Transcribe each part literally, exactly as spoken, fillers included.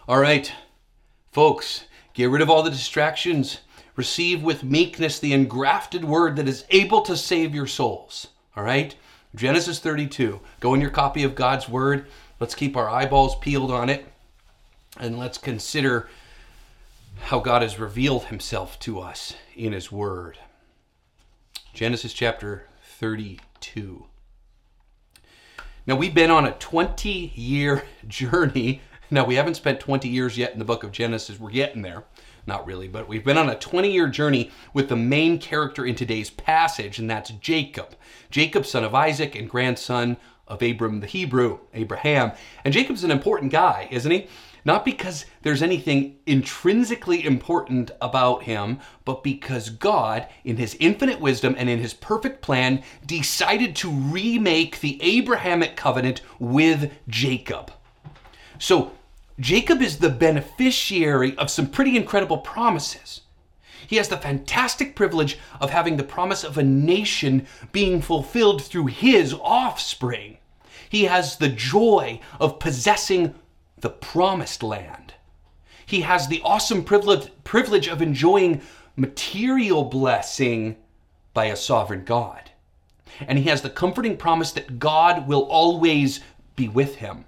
All right, folks, get rid of all the distractions. Receive with meekness the engrafted word that is able to save your souls. All right? Genesis thirty-two. Go in your copy of God's word. Let's keep our eyeballs peeled on it. And let's consider how God has revealed himself to us in his word. Genesis chapter thirty-two. Now, we've been on a twenty-year journey. Now, we haven't spent twenty years yet in the book of Genesis. We're getting there. Not really, but we've been on a twenty-year journey with the main character in today's passage, and that's Jacob. Jacob, son of Isaac and grandson of Abram the Hebrew, Abraham. And Jacob's an important guy, isn't he? Not because there's anything intrinsically important about him, but because God, in his infinite wisdom and in his perfect plan, decided to remake the Abrahamic covenant with Jacob. So, Jacob is the beneficiary of some pretty incredible promises. He has the fantastic privilege of having the promise of a nation being fulfilled through his offspring. He has the joy of possessing the promised land. He has the awesome privilege, privilege of enjoying material blessing by a sovereign God. And he has the comforting promise that God will always be with him.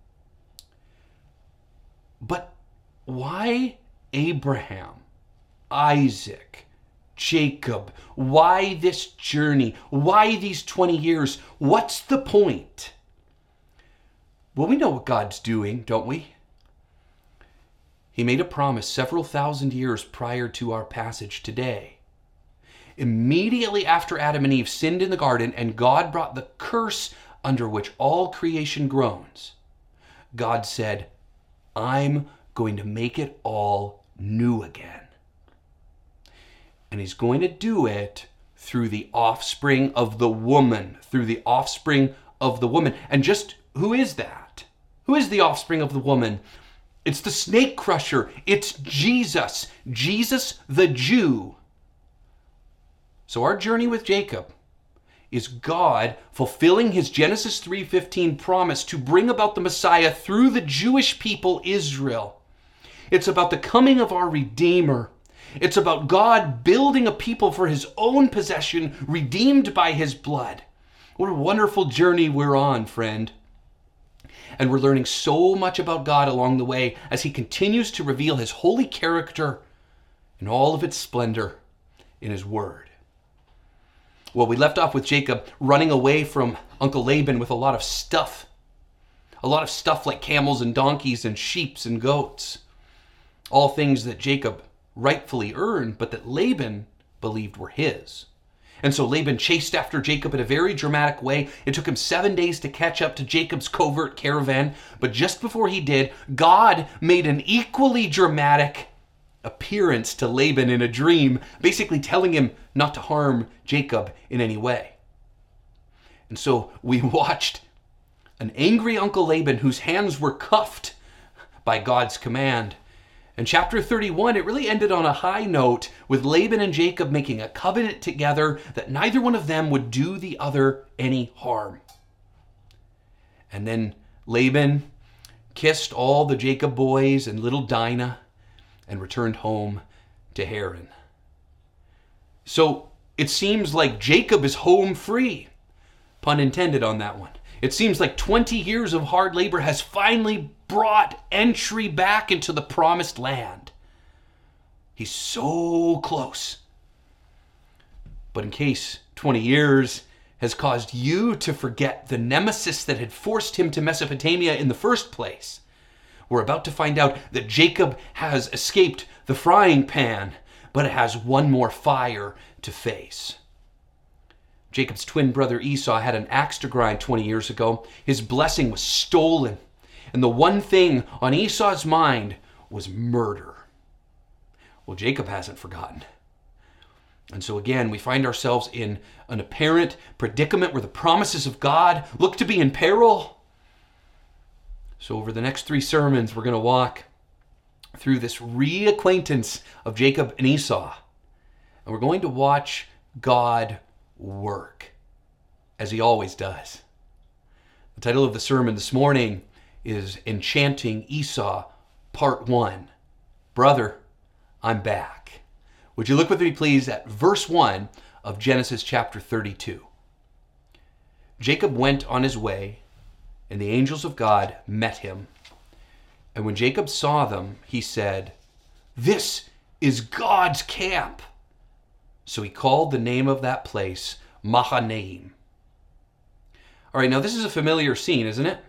But why Abraham, Isaac, Jacob? Why this journey? Why these twenty years? What's the point? Well, we know what God's doing, don't we? He made a promise several thousand years prior to our passage today. Immediately after Adam and Eve sinned in the garden and God brought the curse under which all creation groans, God said, I'm going to make it all new again. And he's going to do it through the offspring of the woman, through the offspring of the woman. And just who is that? Who is the offspring of the woman? It's the snake crusher. It's Jesus, Jesus the Jew. So our journey with Jacob is God fulfilling his Genesis three fifteen promise to bring about the Messiah through the Jewish people Israel. It's about the coming of our Redeemer. It's about God building a people for his own possession, redeemed by his blood. What a wonderful journey we're on, friend. And we're learning so much about God along the way as he continues to reveal his holy character in all of its splendor in his word. Well, we left off with Jacob running away from Uncle Laban with a lot of stuff. A lot of stuff like camels and donkeys and sheep and goats. All things that Jacob rightfully earned, but that Laban believed were his. And so Laban chased after Jacob in a very dramatic way. It took him seven days to catch up to Jacob's covert caravan. But just before he did, God made an equally dramatic appearance to Laban in a dream, basically telling him not to harm Jacob in any way. And so we watched an angry Uncle Laban whose hands were cuffed by God's command. In chapter thirty-one, it really ended on a high note with Laban and Jacob making a covenant together that neither one of them would do the other any harm. And then Laban kissed all the Jacob boys and little Dinah and returned home to Haran. So it seems like Jacob is home free. Pun intended on that one. It seems like twenty years of hard labor has finally brought entry back into the promised land. He's so close. But in case twenty years has caused you to forget the nemesis that had forced him to Mesopotamia in the first place, we're about to find out that Jacob has escaped the frying pan, but it has one more fire to face. Jacob's twin brother Esau had an axe to grind twenty years ago. His blessing was stolen. And the one thing on Esau's mind was murder. Well, Jacob hasn't forgotten. And so again, we find ourselves in an apparent predicament where the promises of God look to be in peril. So over the next three sermons, we're going to walk through this reacquaintance of Jacob and Esau. And we're going to watch God work, as he always does. The title of the sermon this morning is Enchanting Esau, part one. Brother, I'm back. Would you look with me, please, at verse one of Genesis chapter thirty-two. Jacob went on his way, and the angels of God met him. And when Jacob saw them, he said, "This is God's camp." So he called the name of that place Mahanaim. All right, now this is a familiar scene, isn't it?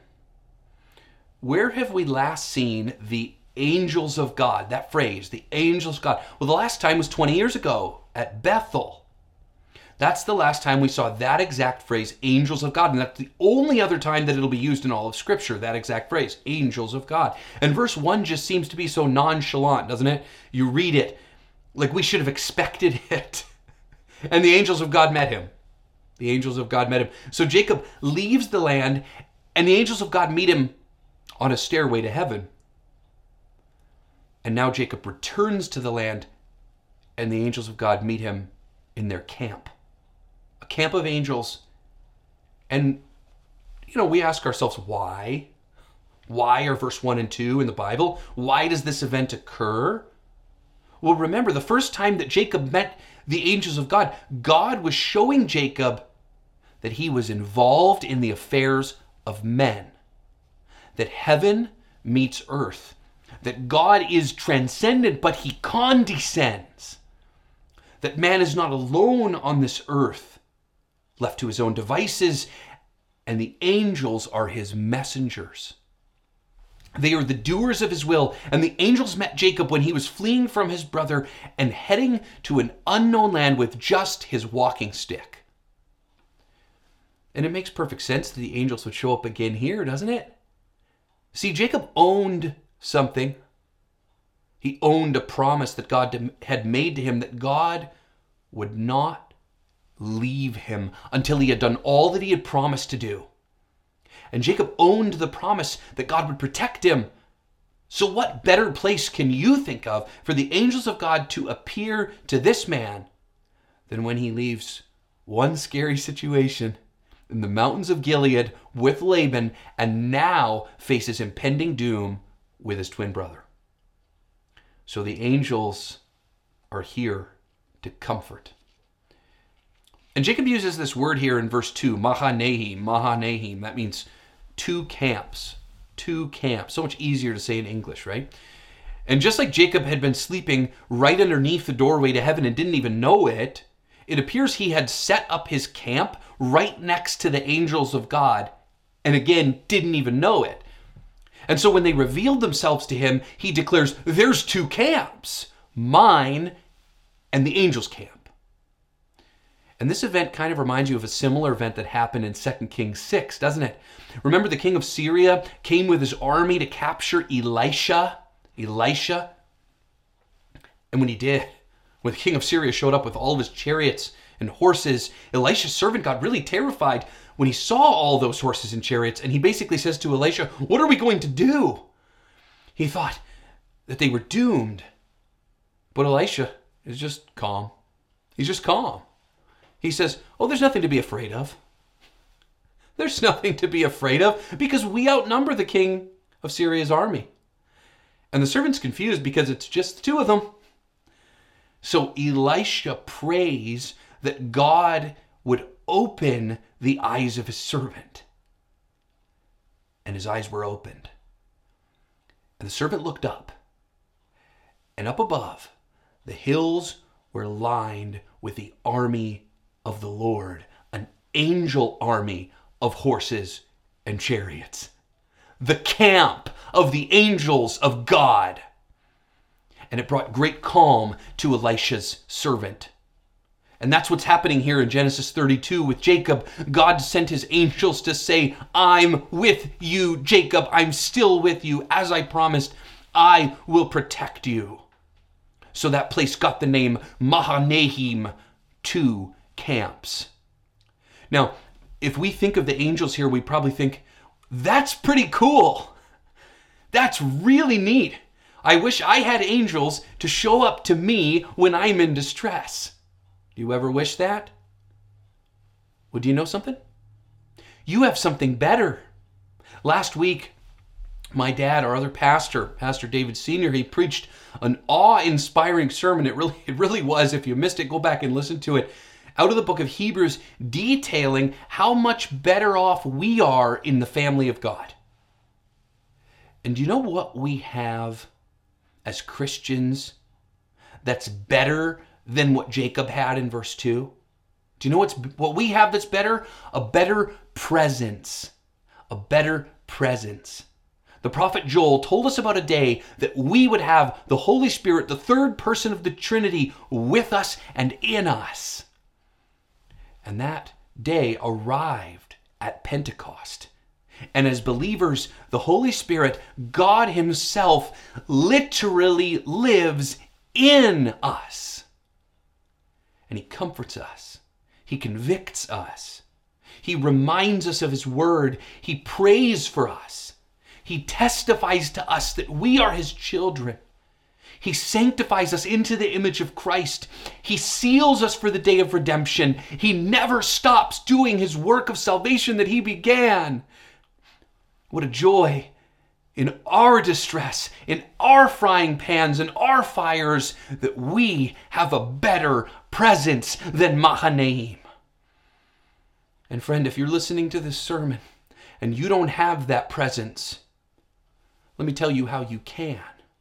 Where have we last seen the angels of God? That phrase, the angels of God. Well, the last time was twenty years ago at Bethel. That's the last time we saw that exact phrase, angels of God. And that's the only other time that it'll be used in all of Scripture, that exact phrase, angels of God. And verse one just seems to be so nonchalant, doesn't it? You read it like we should have expected it. And the angels of God met him. The angels of God met him. So Jacob leaves the land, and the angels of God meet him on a stairway to heaven. And now Jacob returns to the land, and the angels of God meet him in their camp. A camp of angels. And, you know, we ask ourselves, why? Why are verse one and two in the Bible? Why does this event occur? Well, remember, the first time that Jacob met the angels of God, God was showing Jacob that he was involved in the affairs of men. That heaven meets earth. That God is transcendent, but he condescends. That man is not alone on this earth, left to his own devices, and the angels are his messengers. They are the doers of his will, and the angels met Jacob when he was fleeing from his brother and heading to an unknown land with just his walking stick. And it makes perfect sense that the angels would show up again here, doesn't it? See, Jacob owned something. He owned a promise that God had made to him, that God would not leave him until he had done all that he had promised to do. And Jacob owned the promise that God would protect him. So what better place can you think of for the angels of God to appear to this man than when he leaves one scary situation in the mountains of Gilead with Laban and now faces impending doom with his twin brother? So the angels are here to comfort. And Jacob uses this word here in verse two, Mahanaim, Mahanaim. That means two camps, two camps. So much easier to say in English, right? And just like Jacob had been sleeping right underneath the doorway to heaven and didn't even know it, it appears he had set up his camp right next to the angels of God, and again, didn't even know it. And so when they revealed themselves to him, he declares, there's two camps, mine and the angels' camp. And this event kind of reminds you of a similar event that happened in Second Kings six, doesn't it? Remember, the king of Syria came with his army to capture Elisha, Elisha. And when he did, when the king of Syria showed up with all of his chariots and horses, Elisha's servant got really terrified when he saw all those horses and chariots, and he basically says to Elisha, what are we going to do? He thought that they were doomed. But Elisha is just calm. He's just calm. He says, oh, there's nothing to be afraid of. There's nothing to be afraid of because we outnumber the king of Syria's army. And the servant's confused because it's just the two of them. So Elisha prays that God would open the eyes of his servant. And his eyes were opened. And the servant looked up. And up above, the hills were lined with the army of the Lord, an angel army of horses and chariots. The camp of the angels of God. And it brought great calm to Elisha's servant. And that's what's happening here in Genesis thirty-two with Jacob. God sent his angels to say, I'm with you, Jacob. I'm still with you. As I promised, I will protect you. So that place got the name Mahanaim, two camps. Now, if we think of the angels here, we probably think, that's pretty cool. That's really neat. I wish I had angels to show up to me when I'm in distress. Do you ever wish that? Well, do you know something? You have something better. Last week, My dad, our other pastor, Pastor David Senior, he preached an awe-inspiring sermon. It really, it really was. If you missed it, go back and listen to it. Out of the book of Hebrews, detailing how much better off we are in the family of God. And do you know what we have as Christians that's better than what Jacob had in verse two? Do you know what's what we have that's better? A better presence. A better presence. The prophet Joel told us about a day that we would have the Holy Spirit, the third person of the Trinity, with us and in us. And that day arrived at Pentecost. And as believers, the Holy Spirit, God Himself, literally lives in us. And He comforts us. He convicts us. He reminds us of His word. He prays for us. He testifies to us that we are His children. He sanctifies us into the image of Christ. He seals us for the day of redemption. He never stops doing His work of salvation that He began. What a joy in our distress, in our frying pans, in our fires, that we have a better presence than Mahanaim. And friend, if you're listening to this sermon and you don't have that presence, let me tell you how you can.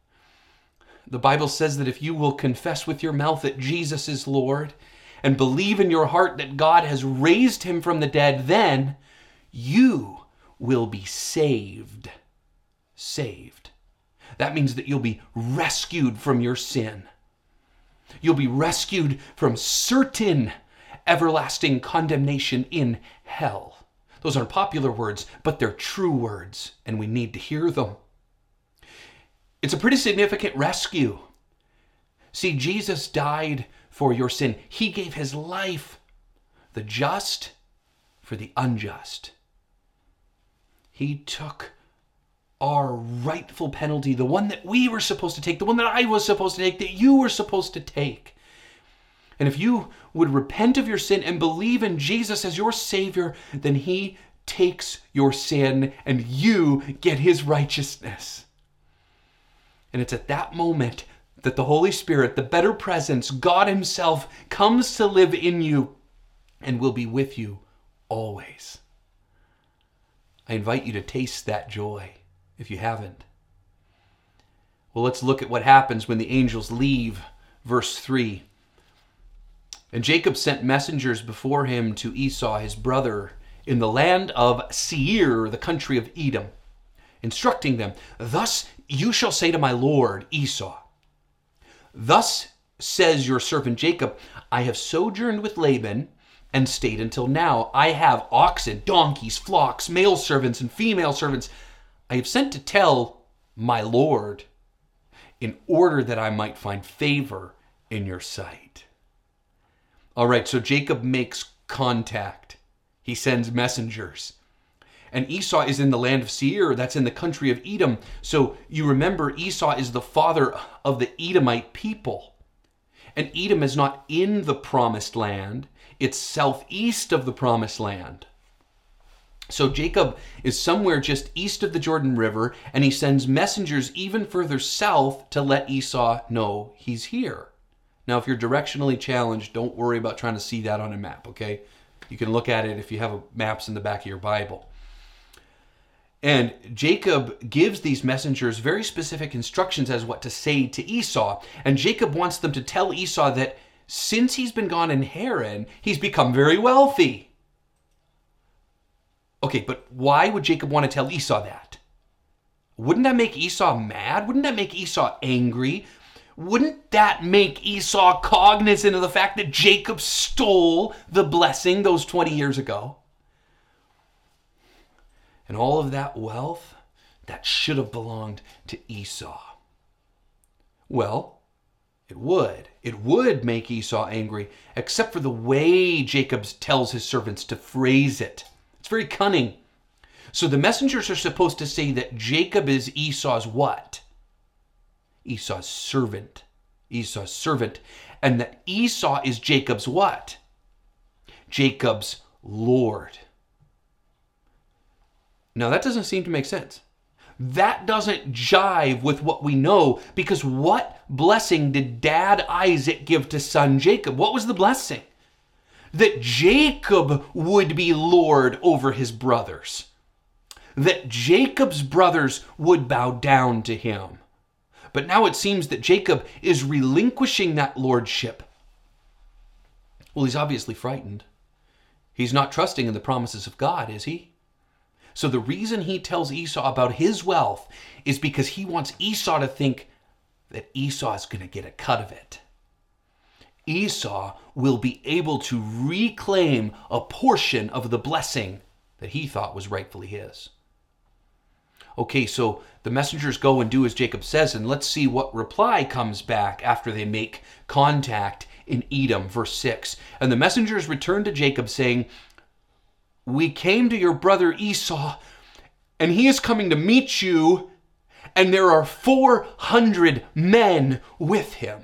The Bible says that if you will confess with your mouth that Jesus is Lord and believe in your heart that God has raised Him from the dead, then you will be saved. Saved. That means that you'll be rescued from your sin. You'll be rescued from certain everlasting condemnation in hell. Those aren't popular words, but they're true words, and we need to hear them. It's a pretty significant rescue. See, Jesus died for your sin. He gave His life, the just for the unjust. He took our rightful penalty, the one that we were supposed to take, the one that I was supposed to take, that you were supposed to take. And if you would repent of your sin and believe in Jesus as your Savior, then He takes your sin and you get His righteousness. And it's at that moment that the Holy Spirit, the better presence, God Himself, comes to live in you and will be with you always. I invite you to taste that joy if you haven't. Well, let's look at what happens when the angels leave. Verse three. And Jacob sent messengers before him to Esau, his brother, in the land of Seir, the country of Edom, instructing them, "Thus you shall say to my lord Esau, Thus says your servant Jacob, I have sojourned with Laban and stayed until now. I have oxen, donkeys, flocks, male servants, and female servants. I have sent to tell my lord in order that I might find favor in your sight." All right, so Jacob makes contact. He sends messengers. And Esau is in the land of Seir, that's in the country of Edom. So you remember Esau is the father of the Edomite people. And Edom is not in the promised land. It's southeast of the promised land. So Jacob is somewhere just east of the Jordan River, and he sends messengers even further south to let Esau know he's here. Now, if you're directionally challenged, don't worry about trying to see that on a map, okay? You can look at it if you have maps in the back of your Bible. And Jacob gives these messengers very specific instructions as what to say to Esau. And Jacob wants them to tell Esau that since he's been gone in Haran, he's become very wealthy. Okay, but why would Jacob want to tell Esau that? Wouldn't that make Esau mad? Wouldn't that make Esau angry? Wouldn't that make Esau cognizant of the fact that Jacob stole the blessing those twenty years ago? And all of that wealth, that should have belonged to Esau. Well, it would. It would make Esau angry, except for the way Jacob tells his servants to phrase it. It's very cunning. So the messengers are supposed to say that Jacob is Esau's what? Esau's servant. Esau's servant. And that Esau is Jacob's what? Jacob's Lord. Now that doesn't seem to make sense. That doesn't jive with what we know, because what blessing did dad Isaac give to son Jacob? What was the blessing? That Jacob would be Lord over his brothers. That Jacob's brothers would bow down to him. But now it seems that Jacob is relinquishing that lordship. Well, he's obviously frightened. He's not trusting in the promises of God, is he? So the reason he tells Esau about his wealth is because he wants Esau to think that Esau is going to get a cut of it. Esau will be able to reclaim a portion of the blessing that he thought was rightfully his. Okay, so the messengers go and do as Jacob says, and let's see what reply comes back after they make contact in Edom, verse six. And the messengers returned to Jacob, saying, "We came to your brother Esau, and he is coming to meet you, and there are four hundred men with him."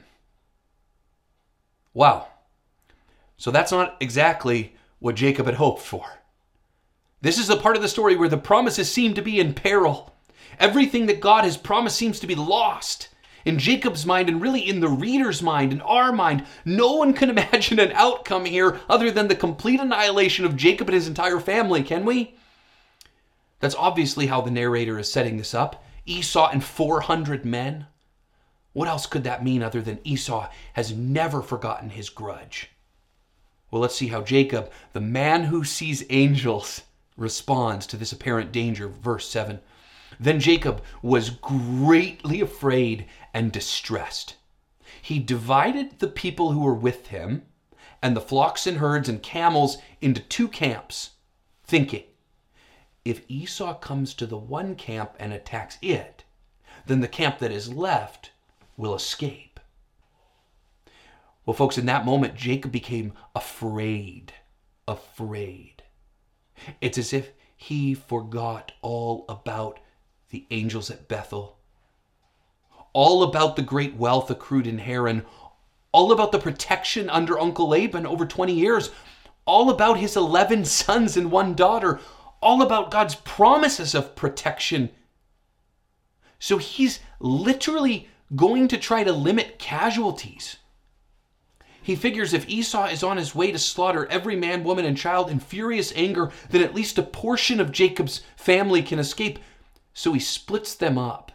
Wow. So that's not exactly what Jacob had hoped for. This is the part of the story where the promises seem to be in peril. Everything that God has promised seems to be lost. In Jacob's mind, and really in the reader's mind, in our mind, no one can imagine an outcome here other than the complete annihilation of Jacob and his entire family, can we? That's obviously how the narrator is setting this up. Esau and four hundred men. What else could that mean other than Esau has never forgotten his grudge? Well, let's see how Jacob, the man who sees angels, responds to this apparent danger. Verse seven. Then Jacob was greatly afraid and distressed. He divided the people who were with him and the flocks and herds and camels into two camps, thinking, if Esau comes to the one camp and attacks it, then the camp that is left will escape. Well, folks, in that moment, Jacob became afraid, afraid. It's as if he forgot all about the angels at Bethel, all about the great wealth accrued in Haran, all about the protection under Uncle Laban over twenty years, all about his eleven sons and one daughter, all about God's promises of protection. So he's literally going to try to limit casualties. He figures if Esau is on his way to slaughter every man, woman, and child in furious anger, then at least a portion of Jacob's family can escape. So he splits them up.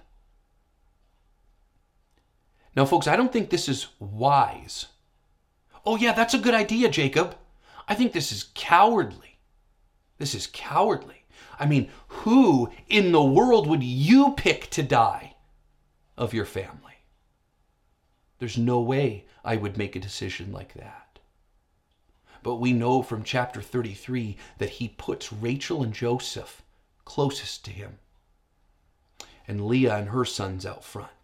Now, folks, I don't think this is wise. Oh, yeah, that's a good idea, Jacob. I think this is cowardly. This is cowardly. I mean, who in the world would you pick to die of your family? There's no way I would make a decision like that. But we know from chapter thirty-three that he puts Rachel and Joseph closest to him, and Leah and her sons out front.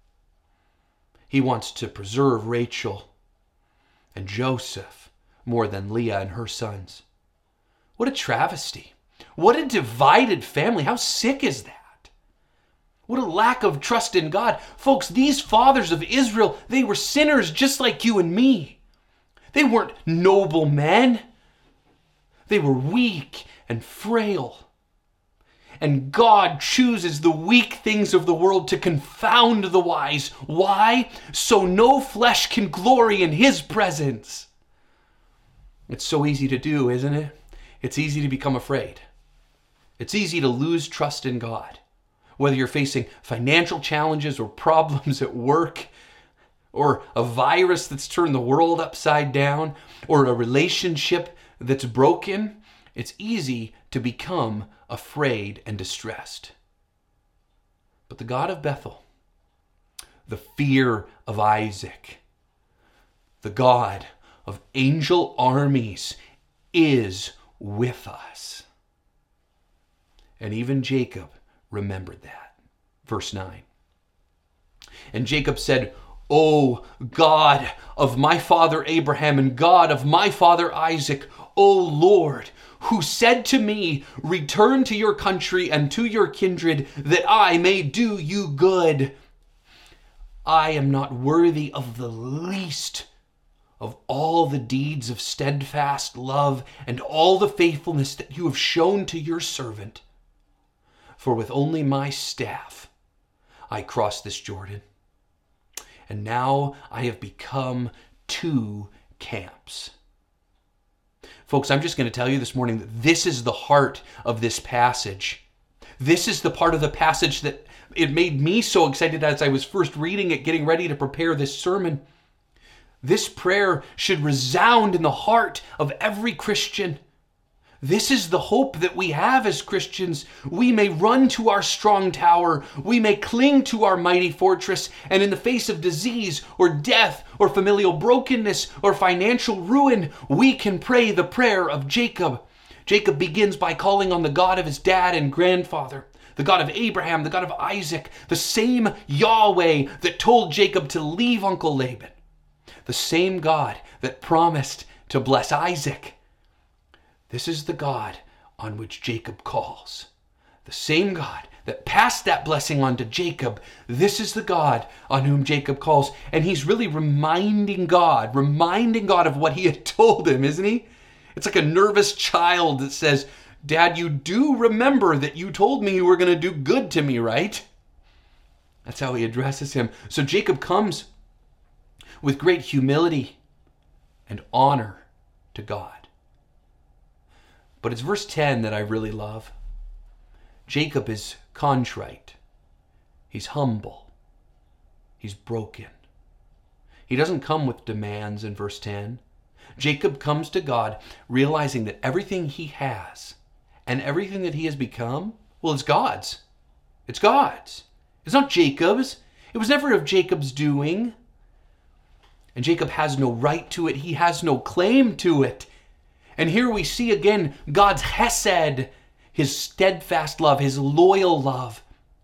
He wants to preserve Rachel and Joseph more than Leah and her sons. What a travesty. What a divided family. How sick is that? What a lack of trust in God. Folks, these fathers of Israel, they were sinners just like you and me. They weren't noble men. They were weak and frail. And God chooses the weak things of the world to confound the wise. Why? So no flesh can glory in his presence. It's so easy to do, isn't it? It's easy to become afraid. It's easy to lose trust in God. Whether you're facing financial challenges or problems at work, or a virus that's turned the world upside down, or a relationship that's broken, it's easy to become afraid and distressed. But the God of Bethel, the fear of Isaac, the God of angel armies is with us. And even Jacob remembered that. Verse nine. And Jacob said, O God of my father Abraham and God of my father Isaac, O Lord, who said to me, return to your country and to your kindred, that I may do you good. I am not worthy of the least of all the deeds of steadfast love and all the faithfulness that you have shown to your servant. For with only my staff I crossed this Jordan, and now I have become two camps. Folks, I'm just going to tell you this morning that this is the heart of this passage. This is the part of the passage that it made me so excited as I was first reading it, getting ready to prepare this sermon. This prayer should resound in the heart of every Christian. This is the hope that we have as Christians. We may run to our strong tower. We may cling to our mighty fortress. And in the face of disease or death or familial brokenness or financial ruin, we can pray the prayer of Jacob. Jacob begins by calling on the God of his dad and grandfather, the God of Abraham, the God of Isaac, the same Yahweh that told Jacob to leave Uncle Laban, the same God that promised to bless Isaac. This is the God on which Jacob calls. The same God that passed that blessing on to Jacob. This is the God on whom Jacob calls. And he's really reminding God, reminding God of what he had told him, isn't he? It's like a nervous child that says, Dad, you do remember that you told me you were going to do good to me, right? That's how he addresses him. So Jacob comes with great humility and honor to God. But it's verse ten that I really love. Jacob is contrite. He's humble. He's broken. He doesn't come with demands in verse ten. Jacob comes to God realizing that everything he has and everything that he has become, well, it's God's. It's God's. It's not Jacob's. It was never of Jacob's doing. And Jacob has no right to it. He has no claim to it. And here we see again God's chesed, his steadfast love, his loyal love.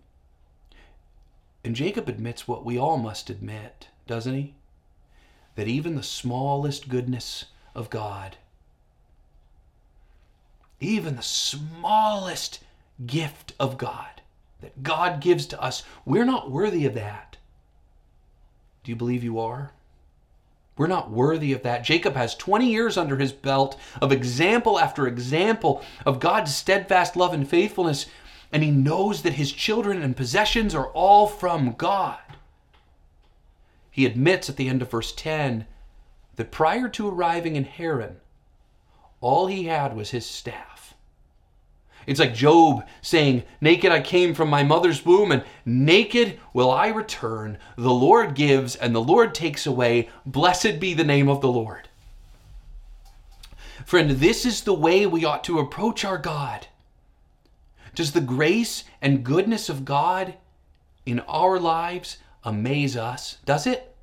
And Jacob admits what we all must admit, doesn't he? That even the smallest goodness of God, even the smallest gift of God that God gives to us, we're not worthy of that. Do you believe you are? We're not worthy of that. Jacob has twenty years under his belt of example after example of God's steadfast love and faithfulness, and he knows that his children and possessions are all from God. He admits at the end of verse ten that prior to arriving in Haran, all he had was his staff. It's like Job saying, naked I came from my mother's womb, and naked will I return. The Lord gives, and the Lord takes away. Blessed be the name of the Lord. Friend, this is the way we ought to approach our God. Does the grace and goodness of God in our lives amaze us? Does it?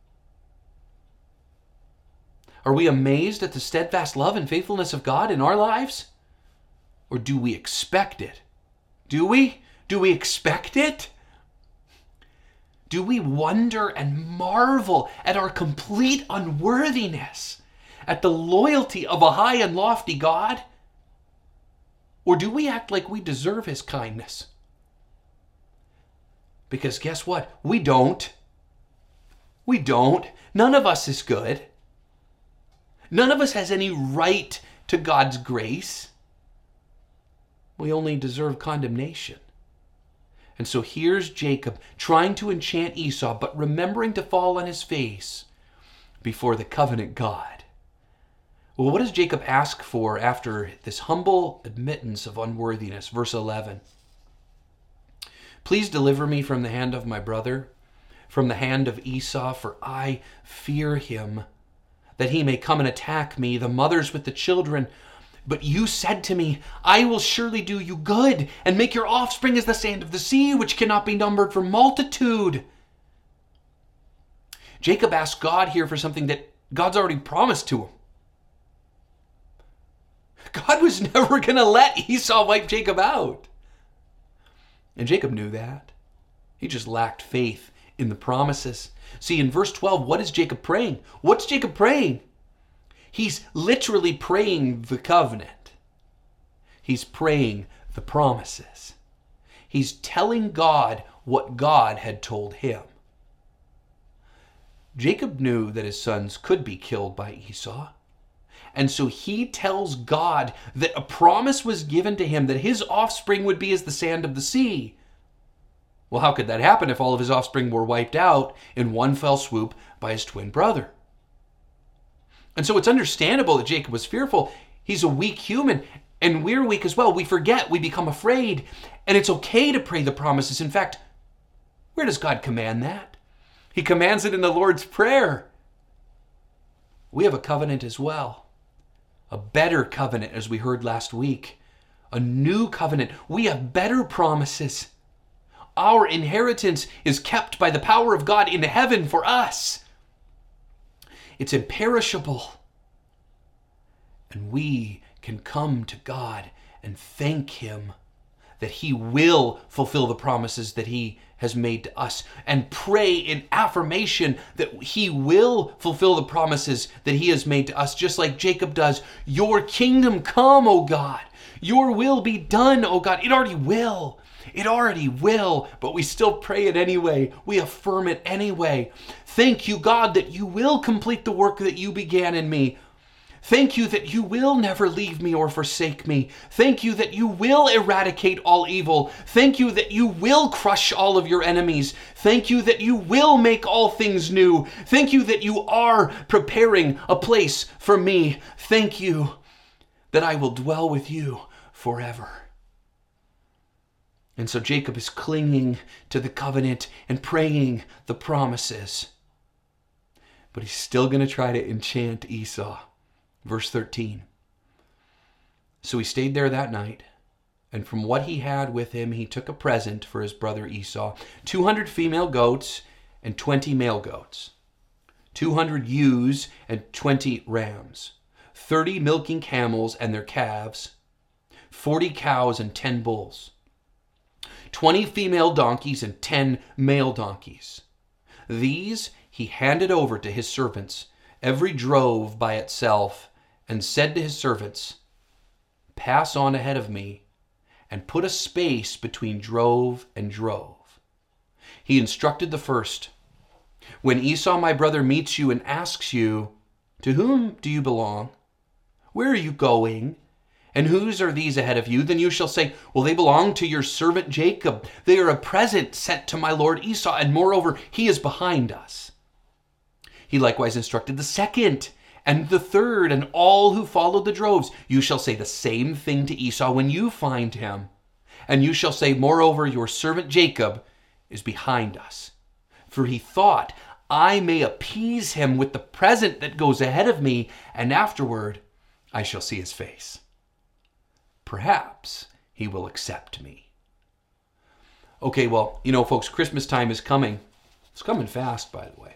Are we amazed at the steadfast love and faithfulness of God in our lives? Or do we expect it? Do we? Do we expect it? Do we wonder and marvel at our complete unworthiness, at the loyalty of a high and lofty God? Or do we act like we deserve his kindness? Because guess what? We don't. We don't. None of us is good. None of us has any right to God's grace. We only deserve condemnation. And so here's Jacob trying to enchant Esau, but remembering to fall on his face before the covenant God. Well, what does Jacob ask for after this humble admittance of unworthiness? Verse eleven. Please deliver me from the hand of my brother, from the hand of Esau, for I fear him, that he may come and attack me, the mothers with the children. But you said to me, I will surely do you good and make your offspring as the sand of the sea, which cannot be numbered for multitude. Jacob asked God here for something that God's already promised to him. God was never going to let Esau wipe Jacob out. And Jacob knew that. He just lacked faith in the promises. See, in verse twelve, what is Jacob praying? What's Jacob praying? He's literally praying the covenant. He's praying the promises. He's telling God what God had told him. Jacob knew that his sons could be killed by Esau. And so he tells God that a promise was given to him that his offspring would be as the sand of the sea. Well, how could that happen if all of his offspring were wiped out in one fell swoop by his twin brother? And so it's understandable that Jacob was fearful. He's a weak human, and we're weak as well. We forget, we become afraid, and it's okay to pray the promises. In fact, where does God command that? He commands it in the Lord's Prayer. We have a covenant as well, a better covenant, as we heard last week, a new covenant. We have better promises. Our inheritance is kept by the power of God in heaven for us. It's imperishable. And we can come to God and thank him that he will fulfill the promises that he has made to us, and pray in affirmation that he will fulfill the promises that he has made to us, just like Jacob does. Your kingdom come, O God. Your will be done, O God. It already will. It already will, but we still pray it anyway. We affirm it anyway. Thank you, God, that you will complete the work that you began in me. Thank you that you will never leave me or forsake me. Thank you that you will eradicate all evil. Thank you that you will crush all of your enemies. Thank you that you will make all things new. Thank you that you are preparing a place for me. Thank you that I will dwell with you forever. And so Jacob is clinging to the covenant and praying the promises. But he's still going to try to enchant Esau. Verse thirteen. So he stayed there that night, and from what he had with him, he took a present for his brother Esau, two hundred female goats and twenty male goats, two hundred ewes and twenty rams, thirty milking camels and their calves, forty cows and ten bulls, twenty female donkeys and ten male donkeys. These he handed over to his servants, every drove by itself, and said to his servants, pass on ahead of me and put a space between drove and drove. He instructed the first, when Esau my brother meets you and asks you, to whom do you belong? Where are you going? And whose are these ahead of you? Then you shall say, well, they belong to your servant Jacob. They are a present sent to my lord Esau, and moreover, he is behind us. He likewise instructed the second and the third and all who followed the droves. You shall say the same thing to Esau when you find him. And you shall say, moreover, your servant Jacob is behind us. For he thought, I may appease him with the present that goes ahead of me, and afterward I shall see his face. Perhaps he will accept me. Okay, well, you know, folks, Christmas time is coming. It's coming fast, by the way.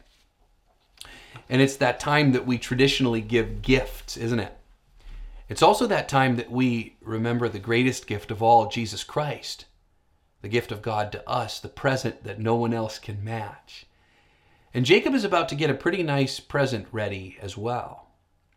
And it's that time that we traditionally give gifts, isn't it? It's also that time that we remember the greatest gift of all, Jesus Christ, the gift of God to us, the present that no one else can match. And Jacob is about to get a pretty nice present ready as well.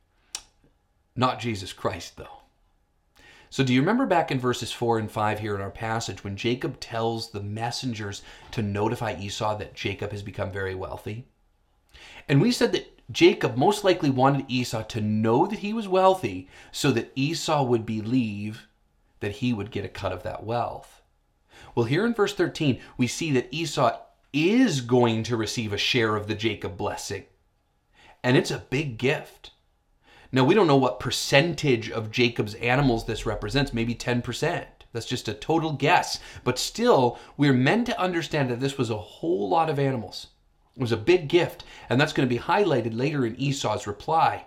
Not Jesus Christ, though. So do you remember back in verses four and five here in our passage when Jacob tells the messengers to notify Esau that Jacob has become very wealthy? And we said that Jacob most likely wanted Esau to know that he was wealthy so that Esau would believe that he would get a cut of that wealth. Well, here in verse thirteen, we see that Esau is going to receive a share of the Jacob blessing. And it's a big gift. Now, we don't know what percentage of Jacob's animals this represents, maybe ten percent. That's just a total guess. But still, we're meant to understand that this was a whole lot of animals. It was a big gift, and that's going to be highlighted later in Esau's reply.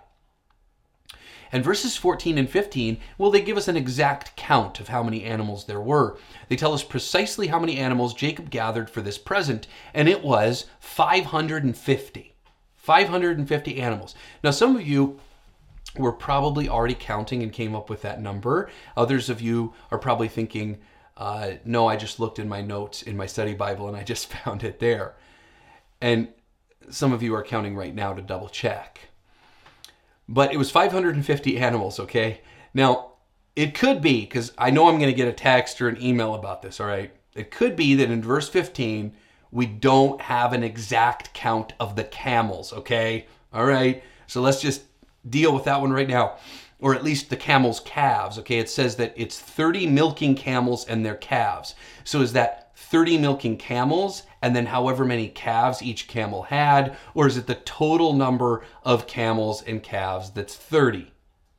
And verses fourteen and fifteen, well, they give us an exact count of how many animals there were. They tell us precisely how many animals Jacob gathered for this present, and it was five hundred fifty. five hundred fifty animals. Now, some of you were probably already counting and came up with that number. Others of you are probably thinking, uh, no, I just looked in my notes in my study Bible and I just found it there. And some of you are counting right now to double check. But it was five hundred fifty animals, okay? Now, it could be, because I know I'm going to get a text or an email about this, all right? It could be that in verse fifteen, we don't have an exact count of the camels, okay? All right? So let's just deal with that one right now. Or at least the camel's calves. Okay, it says that it's thirty milking camels and their calves. So is that thirty milking camels and then however many calves each camel had? Or is it the total number of camels and calves that's thirty?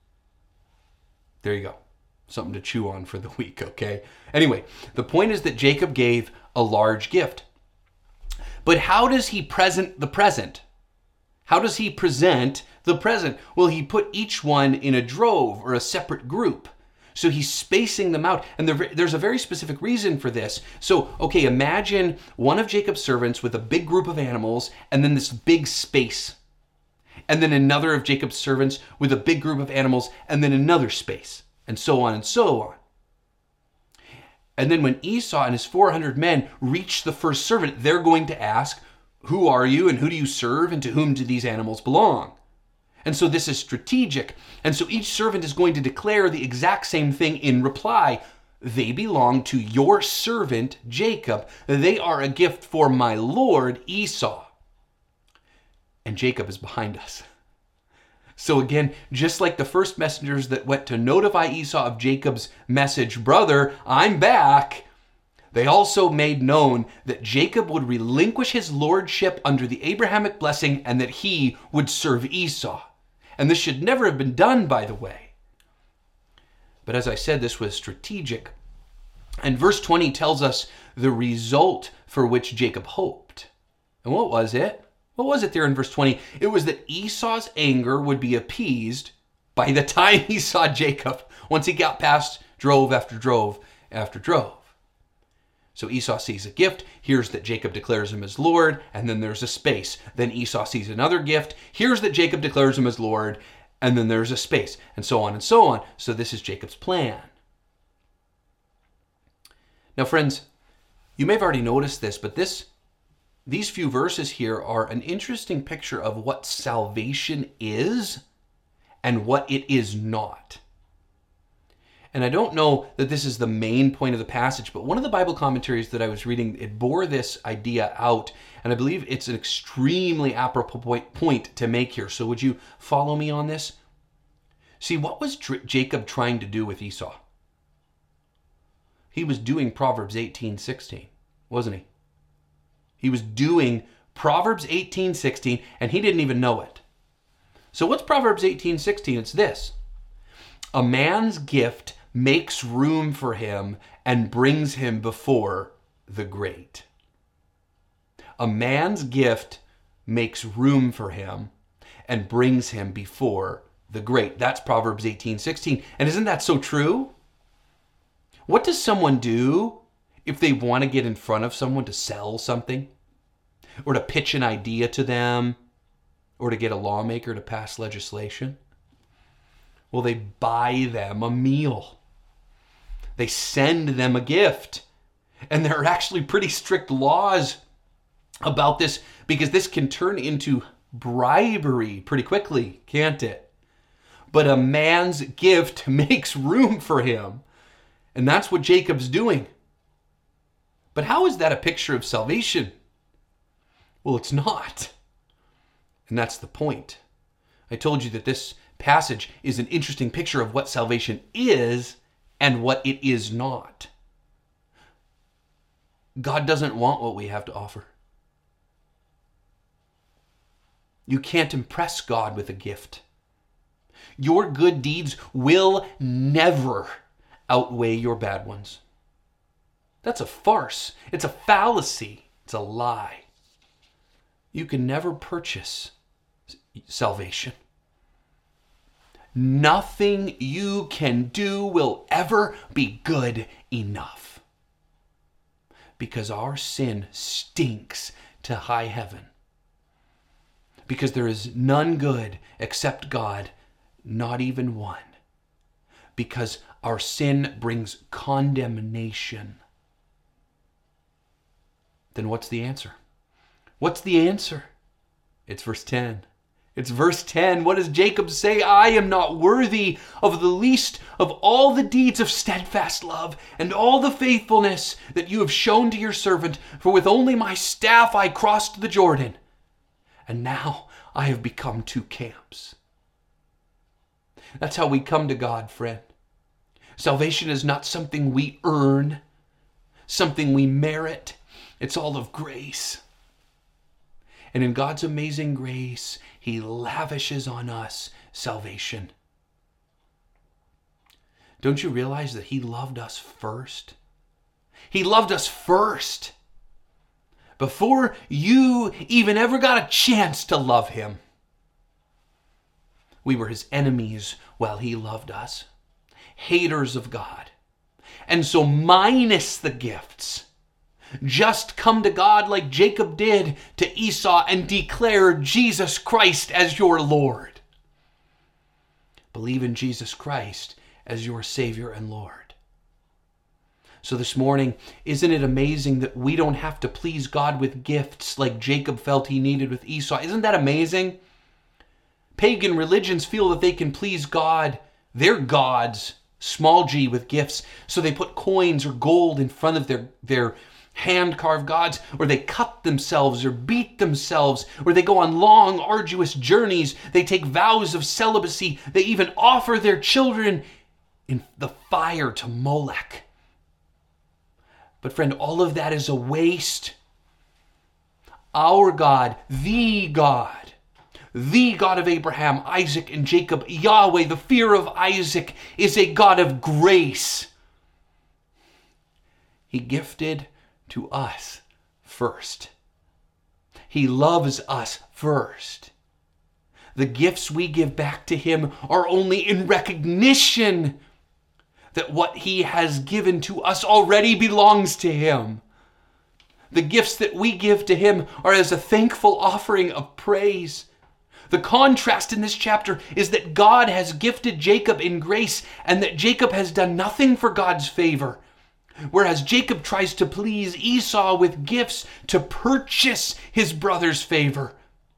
There you go. Something to chew on for the week, okay? Anyway, the point is that Jacob gave a large gift. But how does he present the present? How does he present the present? Well, he put each one in a drove or a separate group. So he's spacing them out. And there, there's a very specific reason for this. So, okay, imagine one of Jacob's servants with a big group of animals and then this big space. And then another of Jacob's servants with a big group of animals and then another space. And so on and so on. And then when Esau and his four hundred men reach the first servant, they're going to ask, who are you and who do you serve and to whom do these animals belong? And so this is strategic. And so each servant is going to declare the exact same thing in reply. They belong to your servant, Jacob. They are a gift for my lord, Esau. And Jacob is behind us. So again, just like the first messengers that went to notify Esau of Jacob's message, brother, I'm back, they also made known that Jacob would relinquish his lordship under the Abrahamic blessing and that he would serve Esau. And this should never have been done, by the way. But as I said, this was strategic. And verse twenty tells us the result for which Jacob hoped. And what was it? What was it there in verse twenty? It was that Esau's anger would be appeased by the time he saw Jacob, once he got past drove after drove after drove. So Esau sees a gift, hears that Jacob declares him as Lord, and then there's a space. Then Esau sees another gift, hears that Jacob declares him as Lord, and then there's a space, and so on and so on. So this is Jacob's plan. Now, friends, you may have already noticed this, but this, these few verses here are an interesting picture of what salvation is and what it is not. And I don't know that this is the main point of the passage, but one of the Bible commentaries that I was reading, it bore this idea out, and I believe it's an extremely apropos point to make here. So would you follow me on this? See, what was Jacob trying to do with Esau? He was doing Proverbs eighteen sixteen, wasn't he? He was doing Proverbs eighteen sixteen, and he didn't even know it. So what's Proverbs eighteen sixteen? It's this. A man's gift makes room for him and brings him before the great. A man's gift makes room for him and brings him before the great. That's Proverbs eighteen sixteen. And isn't that so true? What does someone do if they want to get in front of someone to sell something? Or to pitch an idea to them? Or to get a lawmaker to pass legislation? Well, they buy them a meal. They send them a gift. And there are actually pretty strict laws about this because this can turn into bribery pretty quickly, can't it? But a man's gift makes room for him. And that's what Jacob's doing. But how is that a picture of salvation? Well, it's not. And that's the point. I told you that this passage is an interesting picture of what salvation is and what it is not. God doesn't want what we have to offer. You can't impress God with a gift. Your good deeds will never outweigh your bad ones. That's a farce. It's a fallacy. It's a lie. You can never purchase salvation. Nothing you can do will ever be good enough. Because our sin stinks to high heaven. Because there is none good except God, not even one. Because our sin brings condemnation. Then what's the answer? What's the answer? It's verse ten. It's verse ten. What does Jacob say? I am not worthy of the least of all the deeds of steadfast love and all the faithfulness that you have shown to your servant. For with only my staff I crossed the Jordan. And now I have become two camps. That's how we come to God, friend. Salvation is not something we earn, something we merit. It's all of grace. And in God's amazing grace, he lavishes on us salvation. Don't you realize that he loved us first? He loved us first. Before you even ever got a chance to love him. We were his enemies while he loved us. Haters of God. And so minus the gifts, just come to God like Jacob did to Esau and declare Jesus Christ as your Lord. Believe in Jesus Christ as your Savior and Lord. So this morning, isn't it amazing that we don't have to please God with gifts like Jacob felt he needed with Esau? Isn't that amazing? Pagan religions feel that they can please God, their gods, small g, with gifts. So they put coins or gold in front of their, their hand-carved gods, or they cut themselves or beat themselves, or they go on long, arduous journeys. They take vows of celibacy. They even offer their children in the fire to Molech. But friend, all of that is a waste. Our God, the God, the God of Abraham, Isaac, and Jacob, Yahweh, the fear of Isaac, is a God of grace. He gifted to us first. He loves us first. The gifts we give back to him are only in recognition that what he has given to us already belongs to him. The gifts that we give to him are as a thankful offering of praise. The contrast in this chapter is that God has gifted Jacob in grace and that Jacob has done nothing for God's favor. Whereas Jacob tries to please Esau with gifts to purchase his brother's favor.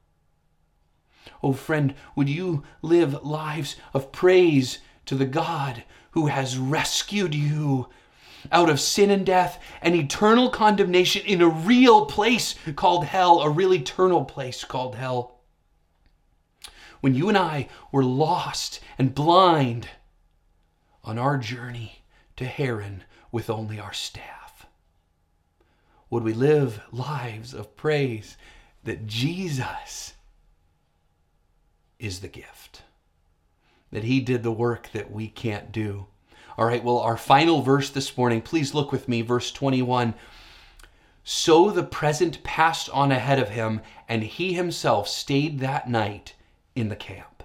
Oh friend, would you live lives of praise to the God who has rescued you out of sin and death and eternal condemnation in a real place called hell, a real eternal place called hell. When you and I were lost and blind on our journey to Haran with only our staff, would we live lives of praise that Jesus is the gift, that he did the work that we can't do? All right, well, our final verse this morning, please look with me, verse twenty-one. So the present passed on ahead of him, and he himself stayed that night in the camp.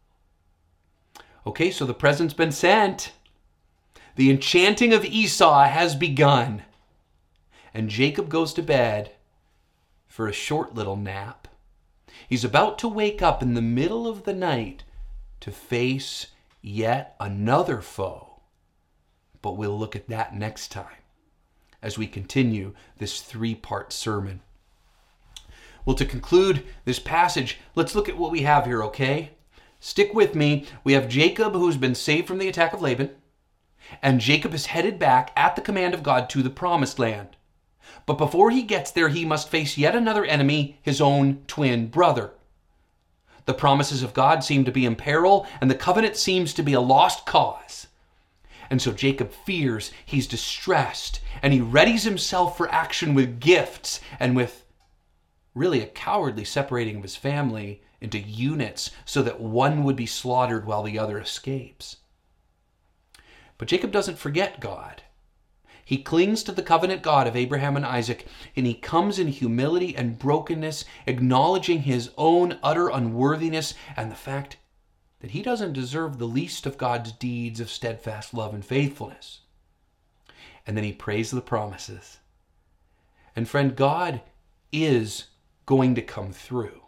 Okay, so the present's been sent. The enchanting of Esau has begun. And Jacob goes to bed for a short little nap. He's about to wake up in the middle of the night to face yet another foe. But we'll look at that next time as we continue this three-part sermon. Well, to conclude this passage, let's look at what we have here, okay? Stick with me. We have Jacob, who's been saved from the attack of Laban, and Jacob is headed back at the command of God to the promised land. But before he gets there, he must face yet another enemy, his own twin brother. The promises of God seem to be in peril, and the covenant seems to be a lost cause. And so Jacob fears, he's distressed, and he readies himself for action with gifts and with really a cowardly separating of his family into units so that one would be slaughtered while the other escapes. But Jacob doesn't forget God. He clings to the covenant God of Abraham and Isaac, and he comes in humility and brokenness, acknowledging his own utter unworthiness and the fact that he doesn't deserve the least of God's deeds of steadfast love and faithfulness. And then he prays the promises. And friend, God is going to come through.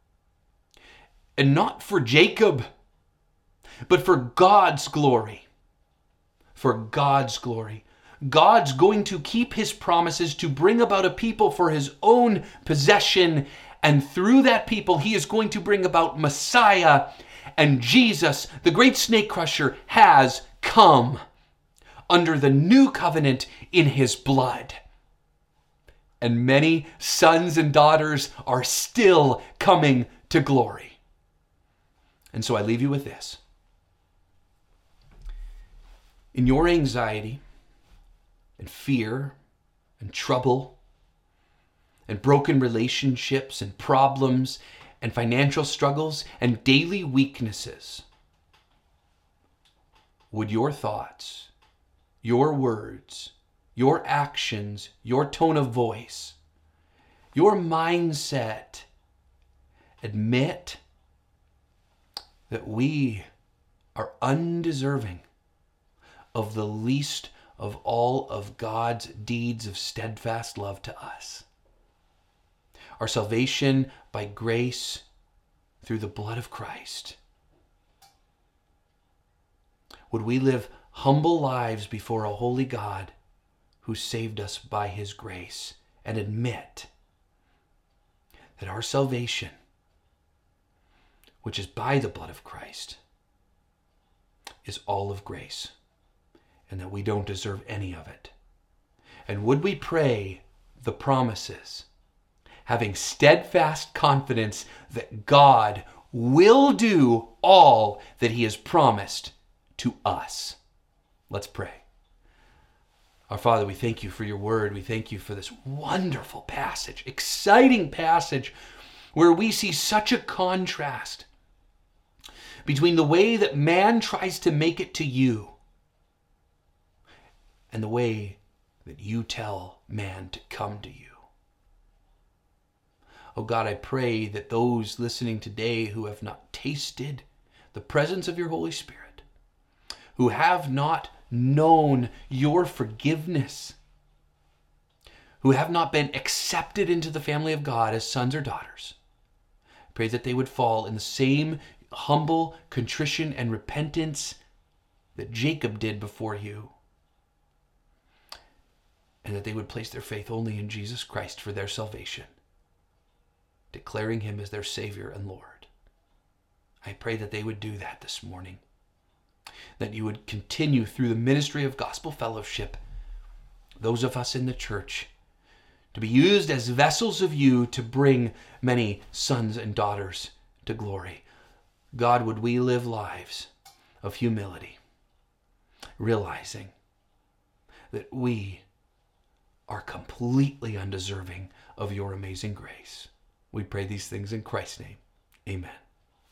And not for Jacob, but for God's glory. For God's glory. God's going to keep his promises to bring about a people for his own possession. And through that people, he is going to bring about Messiah. And Jesus, the great snake crusher, has come under the new covenant in his blood. And many sons and daughters are still coming to glory. And so I leave you with this. in your anxiety and fear and trouble and broken relationships and problems and financial struggles and daily weaknesses, would your thoughts, your words, your actions, your tone of voice, your mindset admit that we are undeserving of the least of all of God's deeds of steadfast love to us? Our salvation by grace through the blood of Christ. Would we live humble lives before a holy God who saved us by his grace, and admit that our salvation, which is by the blood of Christ, is all of grace, and that we don't deserve any of it? And would we pray the promises, having steadfast confidence that God will do all that he has promised to us? Let's pray. Our Father, we thank you for your word. We thank you for this wonderful passage, exciting passage, where we see such a contrast between the way that man tries to make it to you and the way that you tell man to come to you. Oh God, I pray that those listening today who have not tasted the presence of your Holy Spirit, who have not known your forgiveness, who have not been accepted into the family of God as sons or daughters, pray that they would fall in the same humble contrition and repentance that Jacob did before you, and that they would place their faith only in Jesus Christ for their salvation, declaring him as their Savior and Lord. I pray that they would do that this morning, that you would continue through the ministry of gospel fellowship, those of us in the church, to be used as vessels of you to bring many sons and daughters to glory. God, would we live lives of humility, realizing that we are completely undeserving of your amazing grace. We pray these things in Christ's name. Amen.